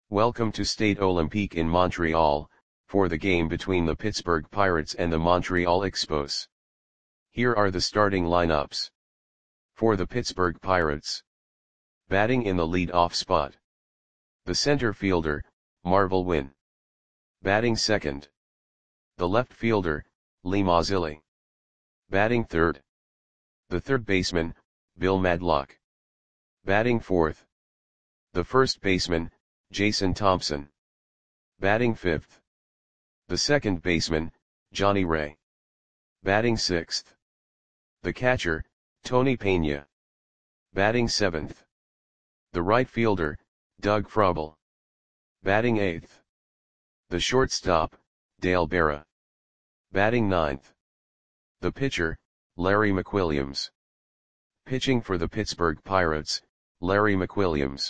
Welcome to Stade Olympique in Montreal, for the game between the Pittsburgh Pirates and the Montreal Expos. Here are the starting lineups. For the Pittsburgh Pirates. Batting in the lead-off spot. The center fielder, Marvel Wynn. Batting second. The left fielder, Lee Mazzilli. Batting third. The third baseman, Bill Madlock. Batting fourth. The first baseman, Jason Thompson. Batting fifth. The second baseman, Johnny Ray. Batting sixth. The catcher, Tony Pena. Batting seventh. The right fielder, Doug Frobel. Batting eighth. The shortstop, Dale Berra. Batting ninth. The pitcher, Larry McWilliams. Pitching for the Pittsburgh Pirates, Larry McWilliams.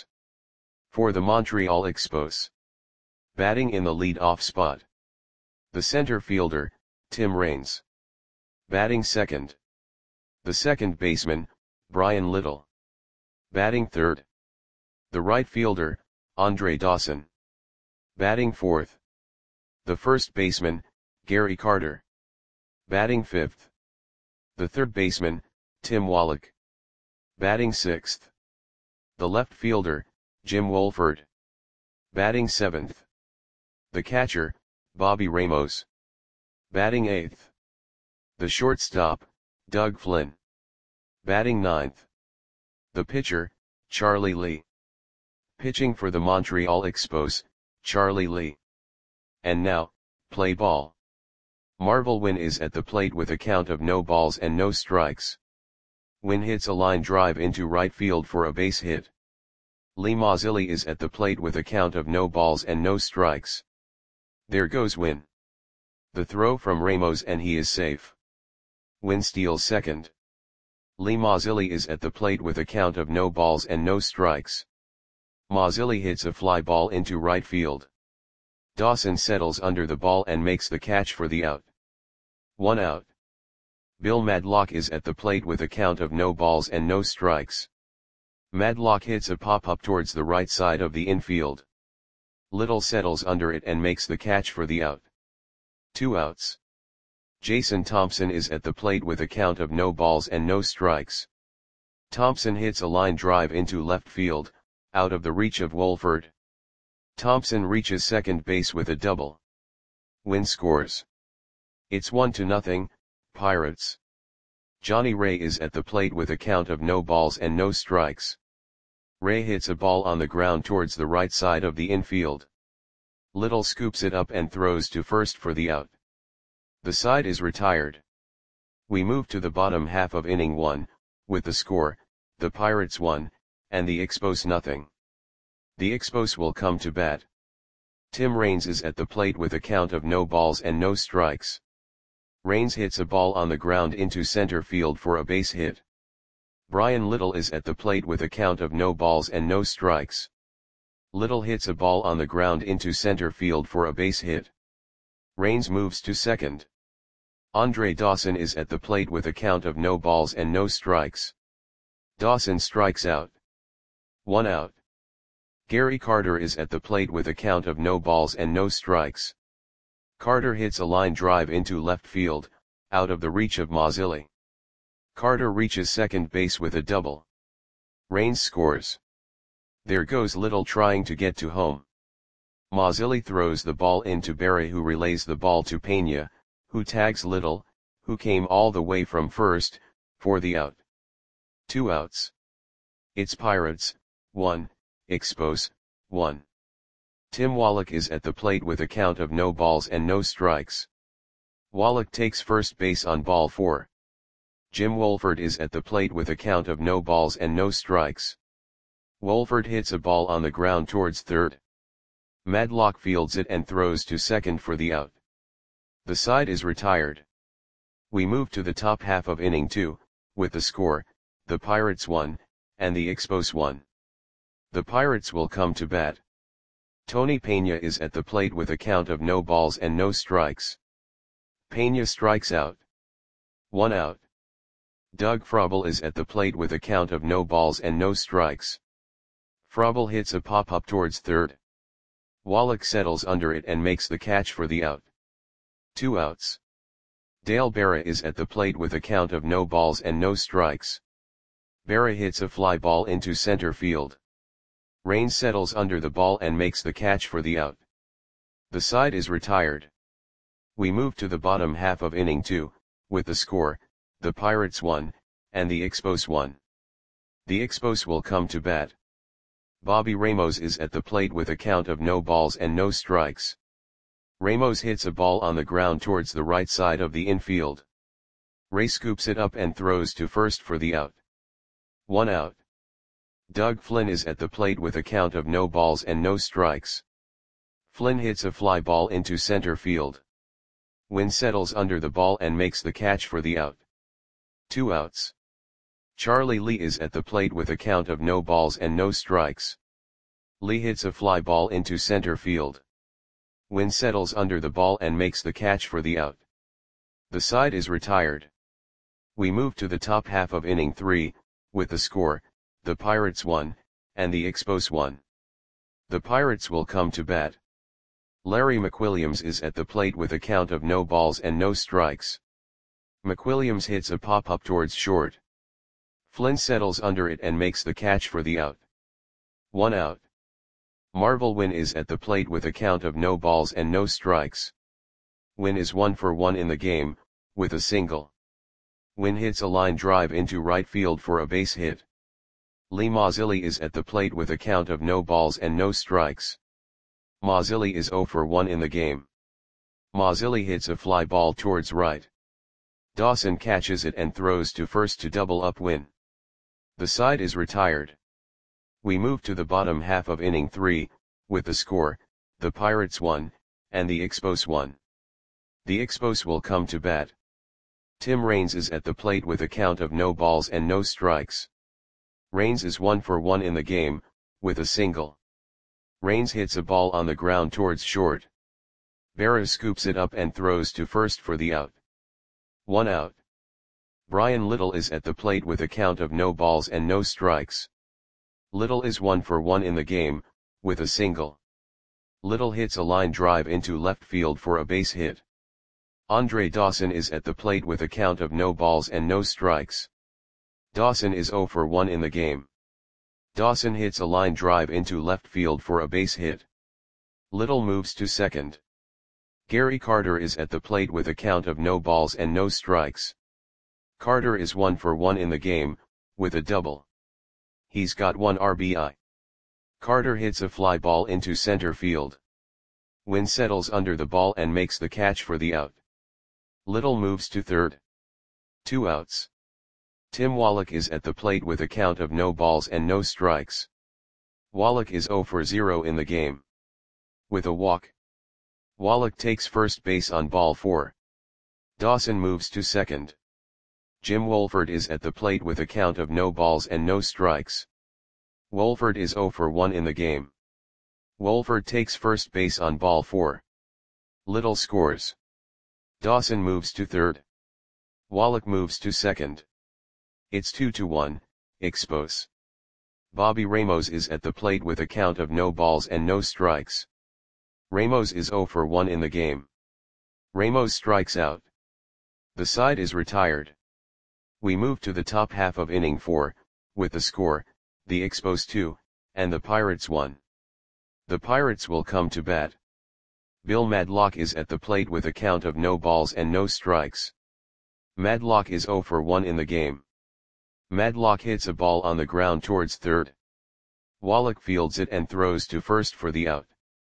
For the Montreal Expos. Batting in the lead-off spot. The center fielder, Tim Raines. Batting second. The second baseman, Brian Little. Batting third. The right fielder, Andre Dawson. Batting fourth. The first baseman, Gary Carter. Batting fifth. The third baseman, Tim Wallach. Batting sixth. The left fielder, Jim Wolford. Batting seventh. The catcher, Bobby Ramos. Batting eighth. The shortstop, Doug Flynn. Batting ninth. The pitcher, Charlie Lee. Pitching for the Montreal Expos, Charlie Lee. And now, play ball. Marvel Wynn is at the plate with a count of no balls and no strikes. Wynn hits a line drive into right field for a base hit. Lee Mazzilli is at the plate with a count of no balls and no strikes. There goes Wynn. The throw from Ramos and he is safe. Wynn steals second. Lee Mazzilli is at the plate with a count of no balls and no strikes. Mazzilli hits a fly ball into right field. Dawson settles under the ball and makes the catch for the out. 1 out. Bill Madlock is at the plate with a count of no balls and no strikes. Madlock hits a pop-up towards the right side of the infield. Little settles under it and makes the catch for the out. 2 outs. Jason Thompson is at the plate with a count of no balls and no strikes. Thompson hits a line drive into left field, out of the reach of Wolford. Thompson reaches second base with a double. Wynn scores. It's 1-0, Pirates. Johnny Ray is at the plate with a count of no balls and no strikes. Ray hits a ball on the ground towards the right side of the infield. Little scoops it up and throws to first for the out. The side is retired. We move to the bottom half of inning 1, with the score, the Pirates 1, and the Expos 0. The Expos will come to bat. Tim Raines is at the plate with a count of no balls and no strikes. Raines hits a ball on the ground into center field for a base hit. Brian Little is at the plate with a count of no balls and no strikes. Little hits a ball on the ground into center field for a base hit. Raines moves to second. Andre Dawson is at the plate with a count of no balls and no strikes. Dawson strikes out. 1 out. Gary Carter is at the plate with a count of no balls and no strikes. Carter hits a line drive into left field, out of the reach of Mazzilli. Carter reaches second base with a double. Raines scores. There goes Little trying to get to home. Mazzilli throws the ball into Berra, who relays the ball to Pena, who tags Little, who came all the way from first, for the out. 2 outs. It's Pirates, 1, Expos, 1. Tim Wallach is at the plate with a count of no balls and no strikes. Wallach takes first base on ball 4. Jim Wolford is at the plate with a count of no balls and no strikes. Wolford hits a ball on the ground towards third. Madlock fields it and throws to second for the out. The side is retired. We move to the top half of inning 2, with the score, the Pirates 1, and the Expos 1. The Pirates will come to bat. Tony Pena is at the plate with a count of no balls and no strikes. Pena strikes out. 1 out. Doug Frobel is at the plate with a count of no balls and no strikes. Frobel hits a pop-up towards third. Wallach settles under it and makes the catch for the out. 2 outs. Dale Berra is at the plate with a count of no balls and no strikes. Berra hits a fly ball into center field. Raines settles under the ball and makes the catch for the out. The side is retired. We move to the bottom half of inning 2, with the score, the Pirates 1, and the Expos 1. The Expos will come to bat. Bobby Ramos is at the plate with a count of no balls and no strikes. Ramos hits a ball on the ground towards the right side of the infield. Ray scoops it up and throws to first for the out. 1 out. Doug Flynn is at the plate with a count of no balls and no strikes. Flynn hits a fly ball into center field. Wynn settles under the ball and makes the catch for the out. 2 outs. Charlie Lee is at the plate with a count of no balls and no strikes. Lee hits a fly ball into center field. Wynn settles under the ball and makes the catch for the out. The side is retired. We move to the top half of inning 3, with the score, the Pirates 1, and the Expos 1. The Pirates will come to bat. Larry McWilliams is at the plate with a count of no balls and no strikes. McWilliams hits a pop-up towards short. Flynn settles under it and makes the catch for the out. 1 out. Marvel Wynn is at the plate with a count of no balls and no strikes. Wynn is 1 for 1 in the game, with a single. Wynn hits a line drive into right field for a base hit. Lee Mazzilli is at the plate with a count of no balls and no strikes. Mazzilli is 0 for 1 in the game. Mazzilli hits a fly ball towards right. Dawson catches it and throws to first to double up Wynn. The side is retired. We move to the bottom half of inning 3, with the score, the Pirates 1, and the Expos 1. The Expos will come to bat. Tim Raines is at the plate with a count of no balls and no strikes. Raines is 1 for 1 in the game, with a single. Raines hits a ball on the ground towards short. Berra scoops it up and throws to first for the out. 1 out. Brian Little is at the plate with a count of no balls and no strikes. Little is 1 for 1 in the game, with a single. Little hits a line drive into left field for a base hit. Andre Dawson is at the plate with a count of no balls and no strikes. Dawson is 0 for 1 in the game. Dawson hits a line drive into left field for a base hit. Little moves to second. Gary Carter is at the plate with a count of no balls and no strikes. Carter is 1 for 1 in the game, with a double. He's got 1 RBI. Carter hits a fly ball into center field. Wynn settles under the ball and makes the catch for the out. Little moves to third. 2 outs. Tim Wallach is at the plate with a count of no balls and no strikes. Wallach is 0 for 0 in the game. With a walk. Wallach takes first base on ball 4. Dawson moves to second. Jim Wolford is at the plate with a count of no balls and no strikes. Wolford is 0 for 1 in the game. Wolford takes first base on ball 4. Little scores. Dawson moves to third. Wallach moves to second. It's 2-1, Expos. Bobby Ramos is at the plate with a count of no balls and no strikes. Ramos is 0 for 1 in the game. Ramos strikes out. The side is retired. We move to the top half of inning 4, with the score, the Expos 2, and the Pirates 1. The Pirates will come to bat. Bill Madlock is at the plate with a count of no balls and no strikes. Madlock is 0 for 1 in the game. Madlock hits a ball on the ground towards third. Wallach fields it and throws to first for the out.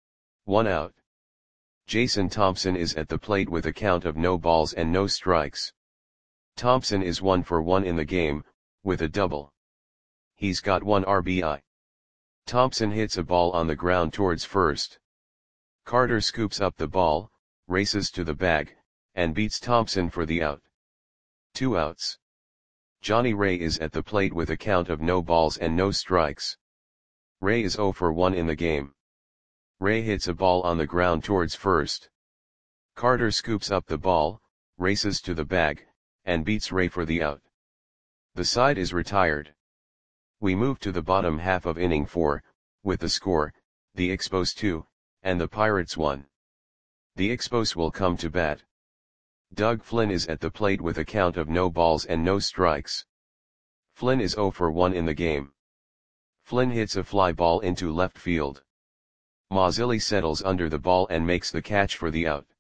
1 out. Jason Thompson is at the plate with a count of no balls and no strikes. Thompson is 1 for 1 in the game, with a double. He's got 1 RBI. Thompson hits a ball on the ground towards first. Carter scoops up the ball, races to the bag, and beats Thompson for the out. 2 outs. Johnny Ray is at the plate with a count of no balls and no strikes. Ray is 0 for 1 in the game. Ray hits a ball on the ground towards first. Carter scoops up the ball, races to the bag, and beats Ray for the out. The side is retired. We move to the bottom half of inning 4, with the score, the Expos 2, and the Pirates won. The Expos will come to bat. Doug Flynn is at the plate with a count of no balls and no strikes. Flynn is 0 for 1 in the game. Flynn hits a fly ball into left field. Mazzilli settles under the ball and makes the catch for the out.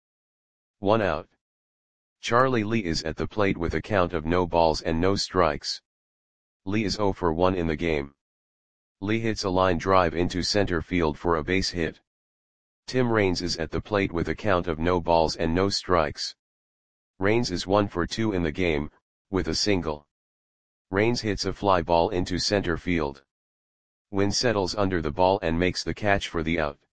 1 out. Charlie Lee is at the plate with a count of no balls and no strikes. Lee is 0 for 1 in the game. Lee hits a line drive into center field for a base hit. Tim Raines is at the plate with a count of no balls and no strikes. Raines is 1 for 2 in the game, with a single. Raines hits a fly ball into center field. Wynn settles under the ball and makes the catch for the out.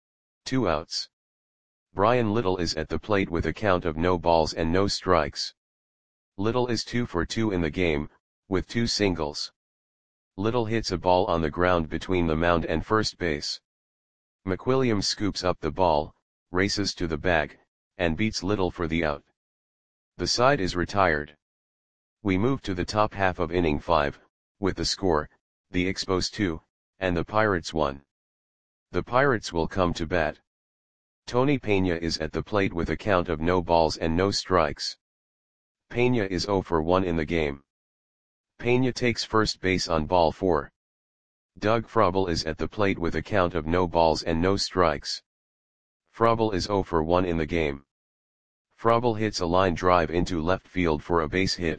2 outs. Brian Little is at the plate with a count of no balls and no strikes. Little is 2 for 2 in the game, with 2 singles. Little hits a ball on the ground between the mound and first base. McWilliams scoops up the ball, races to the bag, and beats Little for the out. The side is retired. We move to the top half of inning 5, with the score, the Expos 2, and the Pirates 1. The Pirates will come to bat. Tony Peña is at the plate with a count of no balls and no strikes. Peña is 0 for 1 in the game. Peña takes first base on ball 4. Doug Frobel is at the plate with a count of no balls and no strikes. Frobel is 0 for 1 in the game. Frobel hits a line drive into left field for a base hit.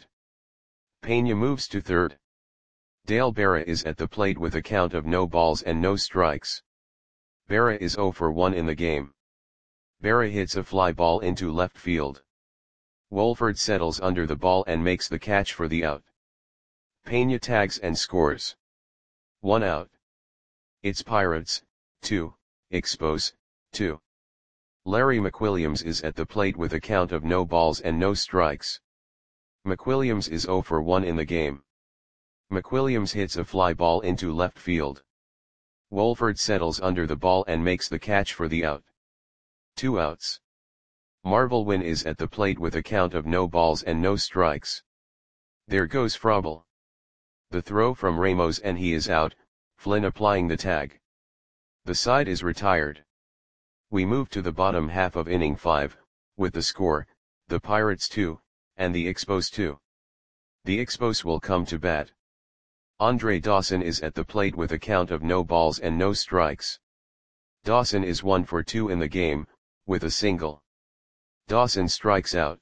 Peña moves to third. Dale Berra is at the plate with a count of no balls and no strikes. Berra is 0 for 1 in the game. Berra hits a fly ball into left field. Wolford settles under the ball and makes the catch for the out. Peña tags and scores. 1 out. It's Pirates, 2, Expos, 2. Larry McWilliams is at the plate with a count of no balls and no strikes. McWilliams is 0 for 1 in the game. McWilliams hits a fly ball into left field. Wolford settles under the ball and makes the catch for the out. 2 outs. Marvel Wynn is at the plate with a count of no balls and no strikes. There goes Frobel. The throw from Ramos and he is out, Flynn applying the tag. The side is retired. We move to the bottom half of inning 5, with the score, the Pirates 2, and the Expos 2. The Expos will come to bat. Andre Dawson is at the plate with a count of no balls and no strikes. Dawson is 1 for 2 in the game, with a single. Dawson strikes out.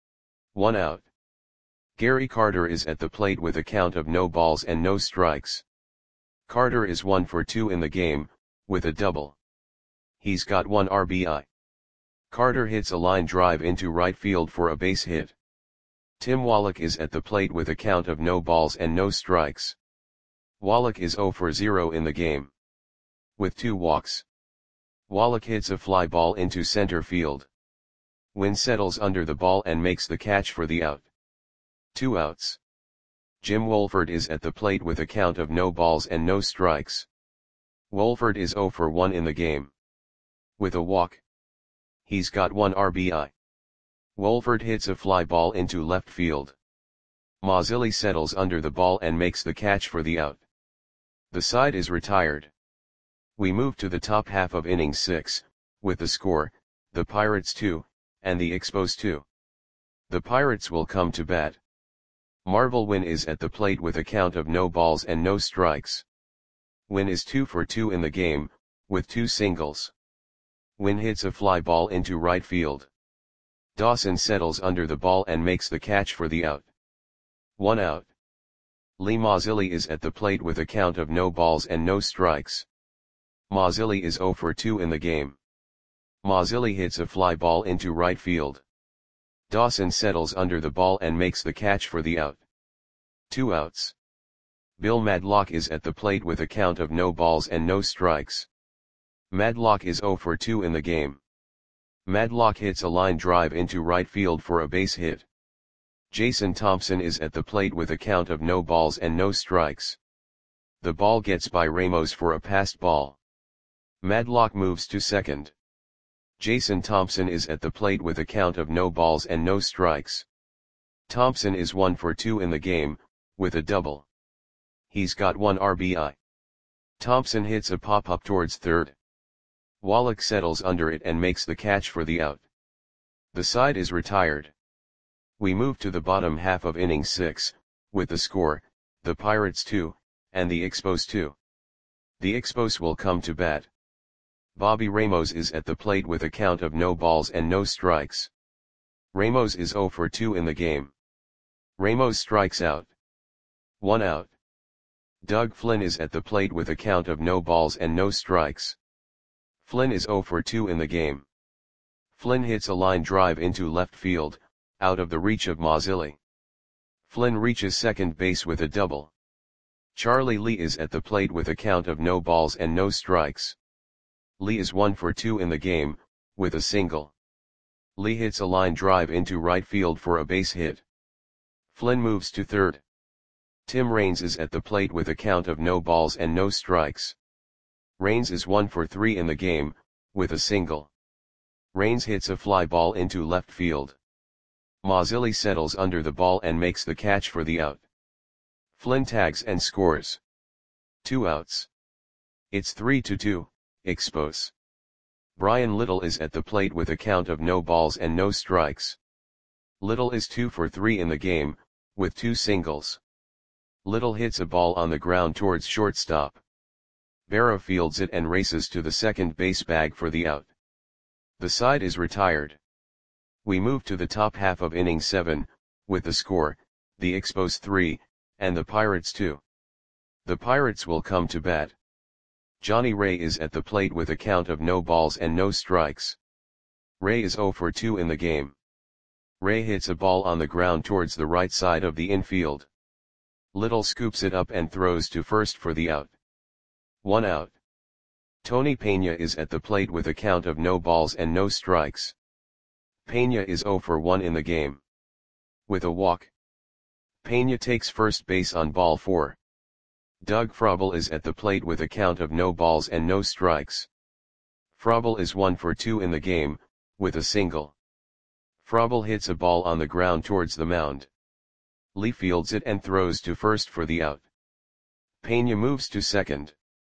1 out. Gary Carter is at the plate with a count of no balls and no strikes. Carter is 1 for 2 in the game, with a double. He's got 1 RBI. Carter hits a line drive into right field for a base hit. Tim Wallach is at the plate with a count of no balls and no strikes. Wallach is 0 for 0 in the game. With 2 walks. Wallach hits a fly ball into center field. Wynn settles under the ball and makes the catch for the out. 2 outs. Jim Wolford is at the plate with a count of no balls and no strikes. Wolford is 0 for 1 in the game. With a walk. He's got 1 RBI. Wolford hits a fly ball into left field. Mazzilli settles under the ball and makes the catch for the out. The side is retired. We move to the top half of inning 6, with the score, the Pirates 2, and the Expos 2. The Pirates will come to bat. Marvel Wynn is at the plate with a count of no balls and no strikes. Wynn is 2 for 2 in the game, with 2 singles. Wynn hits a fly ball into right field. Dawson settles under the ball and makes the catch for the out. 1 out. Lee Mazzilli is at the plate with a count of no balls and no strikes. Mazzilli is 0 for 2 in the game. Mazzilli hits a fly ball into right field. Dawson settles under the ball and makes the catch for the out. 2 outs. Bill Madlock is at the plate with a count of no balls and no strikes. Madlock is 0 for 2 in the game. Madlock hits a line drive into right field for a base hit. Jason Thompson is at the plate with a count of no balls and no strikes. The ball gets by Ramos for a passed ball. Madlock moves to second. Jason Thompson is at the plate with a count of no balls and no strikes. Thompson is 1 for 2 in the game, with a double. He's got 1 RBI. Thompson hits a pop-up towards third. Wallach settles under it and makes the catch for the out. The side is retired. We move to the bottom half of inning 6, with the score, the Pirates 2, and the Expos 2. The Expos will come to bat. Bobby Ramos is at the plate with a count of no balls and no strikes. Ramos is 0 for 2 in the game. Ramos strikes out. 1 out. Doug Flynn is at the plate with a count of no balls and no strikes. Flynn is 0 for 2 in the game. Flynn hits a line drive into left field, out of the reach of Mazzilli. Flynn reaches second base with a double. Charlie Lee is at the plate with a count of no balls and no strikes. Lee is 1 for 2 in the game, with a single. Lee hits a line drive into right field for a base hit. Flynn moves to third. Tim Raines is at the plate with a count of no balls and no strikes. Raines is 1 for 3 in the game, with a single. Raines hits a fly ball into left field. Mazzilli settles under the ball and makes the catch for the out. Flynn tags and scores. 2 outs. It's 3-2, Expos. Brian Little is at the plate with a count of no balls and no strikes. Little is 2 for 3 in the game, with 2 singles. Little hits a ball on the ground towards shortstop. Berra fields it and races to the second base bag for the out. The side is retired. We move to the top half of inning 7, with the score, the Expos 3, and the Pirates 2. The Pirates will come to bat. Johnny Ray is at the plate with a count of no balls and no strikes. Ray is 0 for 2 in the game. Ray hits a ball on the ground towards the right side of the infield. Little scoops it up and throws to first for the out. 1 out. Tony Pena is at the plate with a count of no balls and no strikes. Pena is 0 for 1 in the game. With a walk. Pena takes first base on ball 4. Doug Frobel is at the plate with a count of no balls and no strikes. Frobel is 1 for 2 in the game, with a single. Frobel hits a ball on the ground towards the mound. Lee fields it and throws to first for the out. Pena moves to second.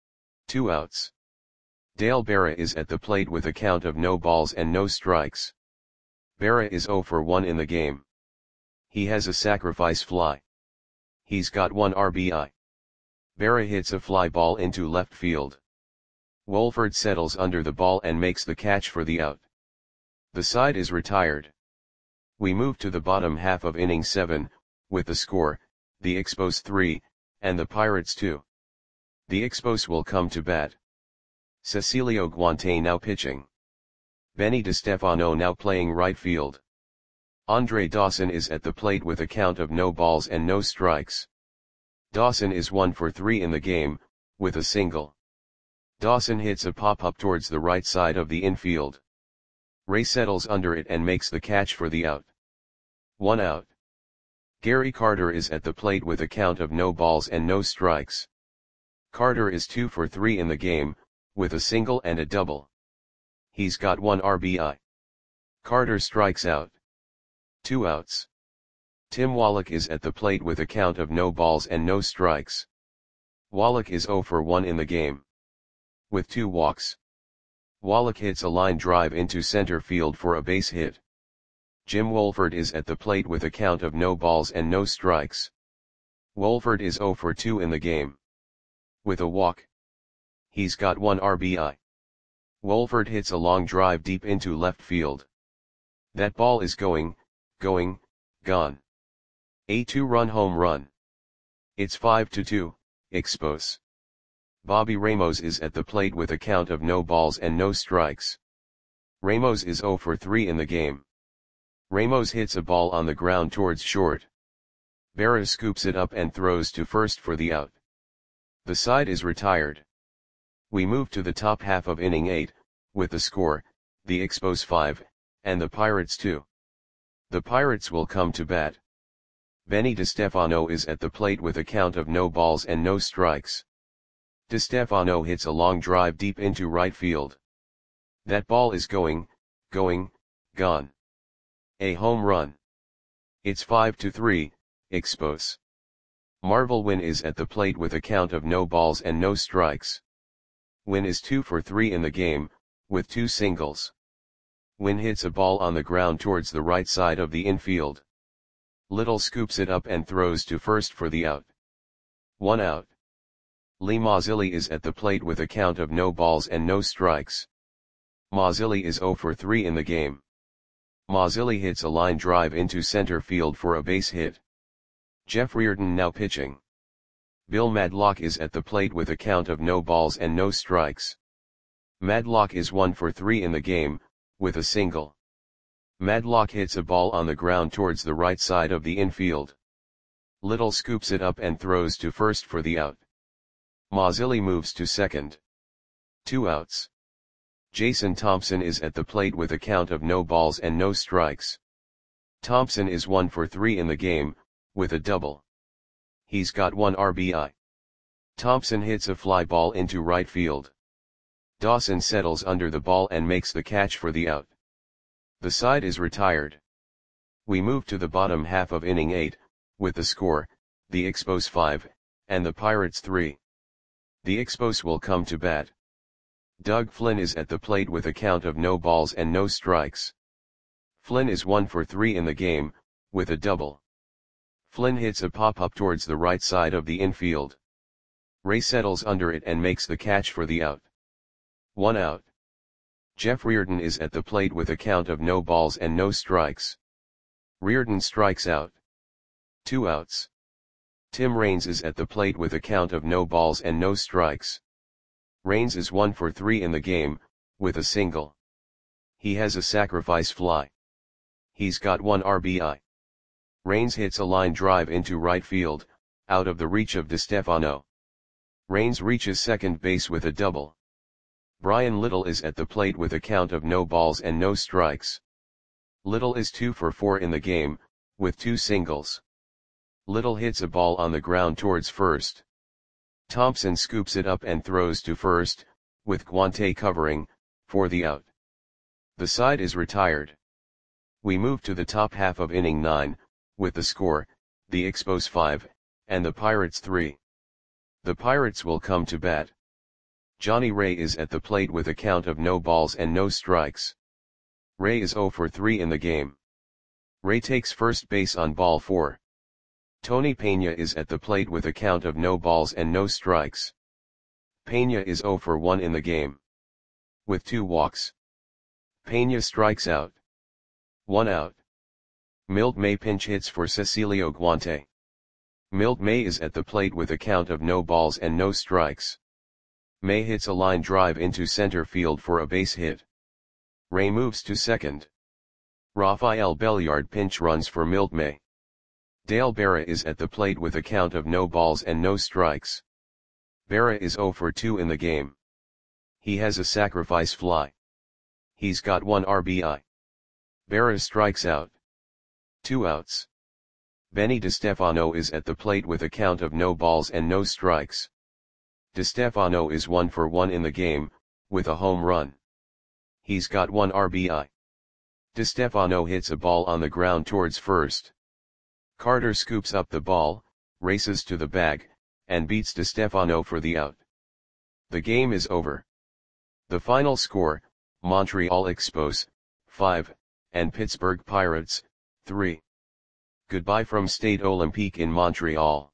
2 outs. Dale Berra is at the plate with a count of no balls and no strikes. Berra is 0 for 1 in the game. He has a sacrifice fly. He's got 1 RBI. Berra hits a fly ball into left field. Wolford settles under the ball and makes the catch for the out. The side is retired. We move to the bottom half of inning 7, with the score, the Expos 3, and the Pirates 2. The Expos will come to bat. Cecilio Guante now pitching. Benny DeStefano now playing right field. Andre Dawson is at the plate with a count of no balls and no strikes. Dawson is 1 for 3 in the game, with a single. Dawson hits a pop-up towards the right side of the infield. Ray settles under it and makes the catch for the out. 1 out. Gary Carter is at the plate with a count of no balls and no strikes. Carter is 2 for 3 in the game, with a single and a double. He's got 1 RBI. Carter strikes out. 2 outs. Tim Wallach is at the plate with a count of no balls and no strikes. Wallach is 0 for 1 in the game. With 2 walks. Wallach hits a line drive into center field for a base hit. Jim Wolford is at the plate with a count of no balls and no strikes. Wolford is 0 for 2 in the game. With a walk. He's got 1 RBI. Wolford hits a long drive deep into left field. That ball is going, gone. A 2-run home run. It's 5-2, Expos. Bobby Ramos is at the plate with a count of no balls and no strikes. Ramos is 0 for 3 in the game. Ramos hits a ball on the ground towards short. Berra scoops it up and throws to first for the out. The side is retired. We move to the top half of inning 8, with the score, the Expos 5, and the Pirates 2. The Pirates will come to bat. Benny DeStefano is at the plate with a count of no balls and no strikes. DeStefano hits a long drive deep into right field. That ball is going, gone. A home run. It's 5-3, Expos. Marvel Wynn is at the plate with a count of no balls and no strikes. Wynn is 2 for 3 in the game, with 2 singles. Win hits a ball on the ground towards the right side of the infield. Little scoops it up and throws to first for the out. 1 out. Lee Mazzilli is at the plate with a count of no balls and no strikes. Mazzilli is 0 for 3 in the game. Mazzilli hits a line drive into center field for a base hit. Jeff Reardon now pitching. Bill Madlock is at the plate with a count of no balls and no strikes. Madlock is 1 for 3 in the game, with a single. Madlock hits a ball on the ground towards the right side of the infield. Little scoops it up and throws to first for the out. Mazzilli moves to second. 2 outs. Jason Thompson is at the plate with a count of no balls and no strikes. Thompson is 1 for 3 in the game, with a double. He's got 1 RBI. Thompson hits a fly ball into right field. Dawson settles under the ball and makes the catch for the out. The side is retired. We move to the bottom half of inning 8, with the score, the Expos 5, and the Pirates 3. The Expos will come to bat. Doug Flynn is at the plate with a count of no balls and no strikes. Flynn is 1 for 3 in the game, with a double. Flynn hits a pop-up towards the right side of the infield. Ray settles under it and makes the catch for the out. 1 out. Jeff Reardon is at the plate with a count of no balls and no strikes. Reardon strikes out. 2 outs. Tim Raines is at the plate with a count of no balls and no strikes. Raines is 1 for 3 in the game, with a single. He has a sacrifice fly. He's got 1 RBI. Raines hits a line drive into right field, out of the reach of DeStefano. Raines reaches second base with a double. Brian Little is at the plate with a count of no balls and no strikes. Little is 2 for 4 in the game, with 2 singles. Little hits a ball on the ground towards first. Thompson scoops it up and throws to first, with Guante covering, for the out. The side is retired. We move to the top half of inning 9, with the score, the Expos 5, and the Pirates 3. The Pirates will come to bat. Johnny Ray is at the plate with a count of no balls and no strikes. Ray is 0 for 3 in the game. Ray takes first base on ball 4. Tony Peña is at the plate with a count of no balls and no strikes. Peña is 0 for 1 in the game. With 2 walks. Peña strikes out. 1 out. Milt May pinch hits for Cecilio Guante. Milt May is at the plate with a count of no balls and no strikes. May hits a line drive into center field for a base hit. Ray moves to second. Rafael Belliard pinch runs for Milt May. Dale Berra is at the plate with a count of no balls and no strikes. Berra is 0 for 2 in the game. He has a sacrifice fly. He's got 1 RBI. Berra strikes out. 2 outs. Benny DeStefano is at the plate with a count of no balls and no strikes. DeStefano is 1 for 1 in the game, with a home run. He's got 1 RBI. DeStefano hits a ball on the ground towards first. Carter scoops up the ball, races to the bag, and beats DeStefano for the out. The game is over. The final score, Montreal Expos, 5, and Pittsburgh Pirates, 3. Goodbye from Stade Olympique in Montreal.